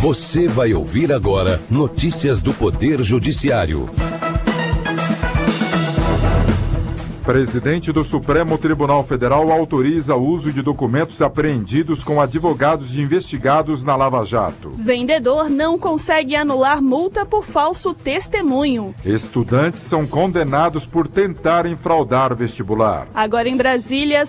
Você vai ouvir agora notícias do Poder Judiciário. Presidente do Supremo Tribunal Federal autoriza o uso de documentos apreendidos com advogados de investigados na Lava Jato. Vendedor não consegue anular multa por falso testemunho. Estudantes são condenados por tentarem fraudar vestibular. Agora em Brasília,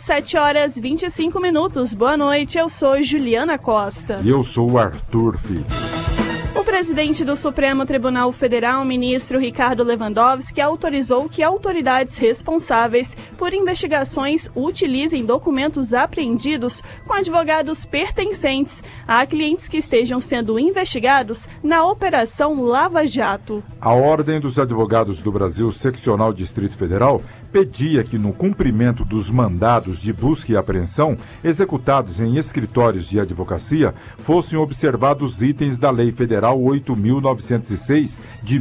7h25. Boa noite, eu sou Juliana Costa. E eu sou Arthur Filho. O presidente do Supremo Tribunal Federal, ministro Ricardo Lewandowski, autorizou que autoridades responsáveis por investigações utilizem documentos apreendidos com advogados pertencentes a clientes que estejam sendo investigados na Operação Lava Jato. A Ordem dos Advogados do Brasil, Seccional Distrito Federal, pedia que, no cumprimento dos mandados de busca e apreensão executados em escritórios de advocacia, fossem observados itens da Lei Federal 8.906 de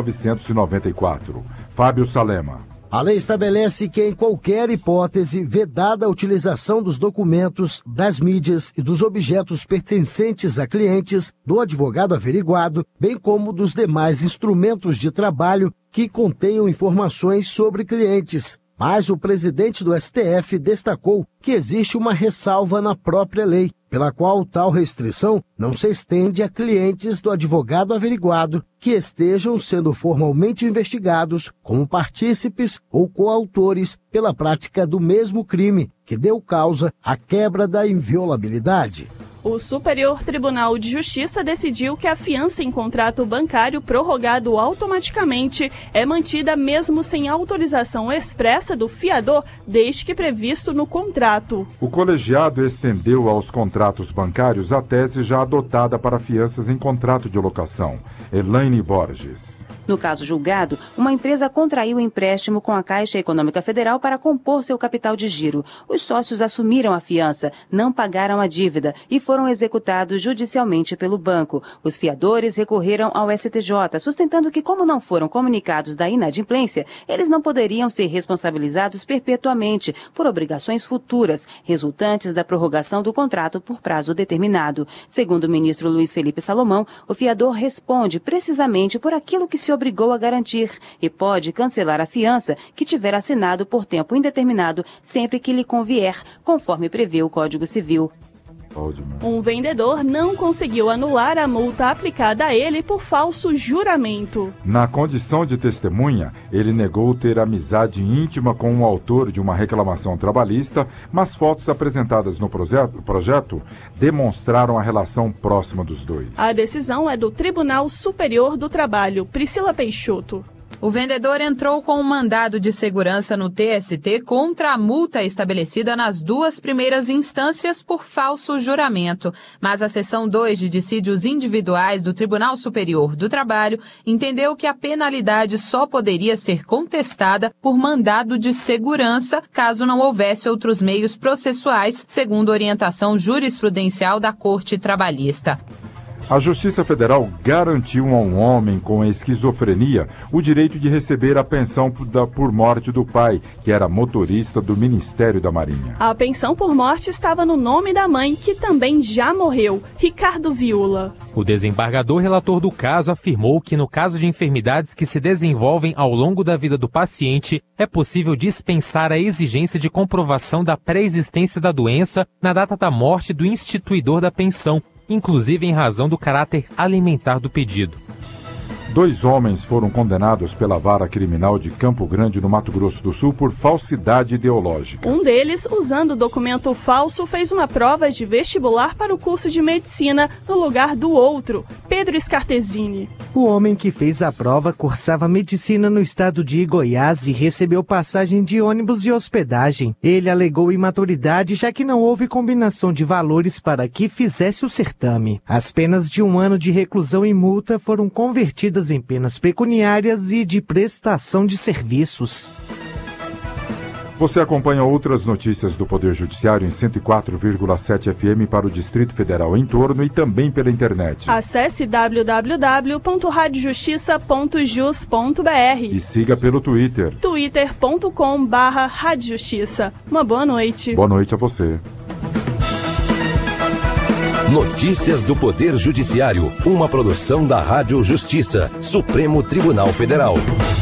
1994. Fábio Salema. A lei estabelece que, em qualquer hipótese, vedada a utilização dos documentos, das mídias e dos objetos pertencentes a clientes do advogado averiguado, bem como dos demais instrumentos de trabalho que contenham informações sobre clientes. Mas o presidente do STF destacou que existe uma ressalva na própria lei, pela qual tal restrição não se estende a clientes do advogado averiguado que estejam sendo formalmente investigados como partícipes ou coautores pela prática do mesmo crime que deu causa à quebra da inviolabilidade. O Superior Tribunal de Justiça decidiu que a fiança em contrato bancário prorrogado automaticamente é mantida mesmo sem autorização expressa do fiador, desde que previsto no contrato. O colegiado estendeu aos contratos bancários a tese já adotada para fianças em contrato de locação. Elaine Borges. No caso julgado, uma empresa contraiu empréstimo com a Caixa Econômica Federal para compor seu capital de giro. Os sócios assumiram a fiança, não pagaram a dívida e foram executados judicialmente pelo banco. Os fiadores recorreram ao STJ, sustentando que, como não foram comunicados da inadimplência, eles não poderiam ser responsabilizados perpetuamente por obrigações futuras, resultantes da prorrogação do contrato por prazo determinado. Segundo o ministro Luiz Felipe Salomão, o fiador responde precisamente por aquilo que se obrigou a garantir e pode cancelar a fiança que tiver assinado por tempo indeterminado sempre que lhe convier, conforme prevê o Código Civil. Um vendedor não conseguiu anular a multa aplicada a ele por falso juramento. Na condição de testemunha, ele negou ter amizade íntima com o autor de uma reclamação trabalhista, mas fotos apresentadas no projeto demonstraram a relação próxima dos dois. A decisão é do Tribunal Superior do Trabalho. Priscila Peixoto. O vendedor entrou com um mandado de segurança no TST contra a multa estabelecida nas duas primeiras instâncias por falso juramento. Mas a seção 2 de dissídios individuais do Tribunal Superior do Trabalho entendeu que a penalidade só poderia ser contestada por mandado de segurança caso não houvesse outros meios processuais, segundo orientação jurisprudencial da Corte Trabalhista. A Justiça Federal garantiu a um homem com esquizofrenia o direito de receber a pensão por morte do pai, que era motorista do Ministério da Marinha. A pensão por morte estava no nome da mãe, que também já morreu, Ricardo Viula. O desembargador relator do caso afirmou que, no caso de enfermidades que se desenvolvem ao longo da vida do paciente, é possível dispensar a exigência de comprovação da pré-existência da doença na data da morte do instituidor da pensão, inclusive em razão do caráter alimentar do pedido. 2 homens foram condenados pela Vara Criminal de Campo Grande, no Mato Grosso do Sul, por falsidade ideológica. Um deles, usando documento falso, fez uma prova de vestibular para o curso de medicina no lugar do outro, Pedro Scartesini. O homem que fez a prova cursava medicina no estado de Goiás e recebeu passagem de ônibus e hospedagem. Ele alegou imaturidade, já que não houve combinação de valores para que fizesse o certame. As penas de 1 ano de reclusão e multa foram convertidas em penas pecuniárias e de prestação de serviços. Você acompanha outras notícias do Poder Judiciário em 104,7 FM para o Distrito Federal em torno e também pela internet. Acesse www.radiojustiça.jus.br e siga pelo Twitter. twitter.com/radiojustiça. Uma boa noite. Boa noite a você. Notícias do Poder Judiciário, uma produção da Rádio Justiça, Supremo Tribunal Federal.